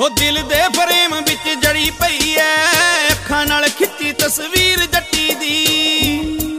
हो दिल दे फ्रेम विच जड़ी पई ऐ, अखां नाल खिच्ची तस्वीर जट्टी दी।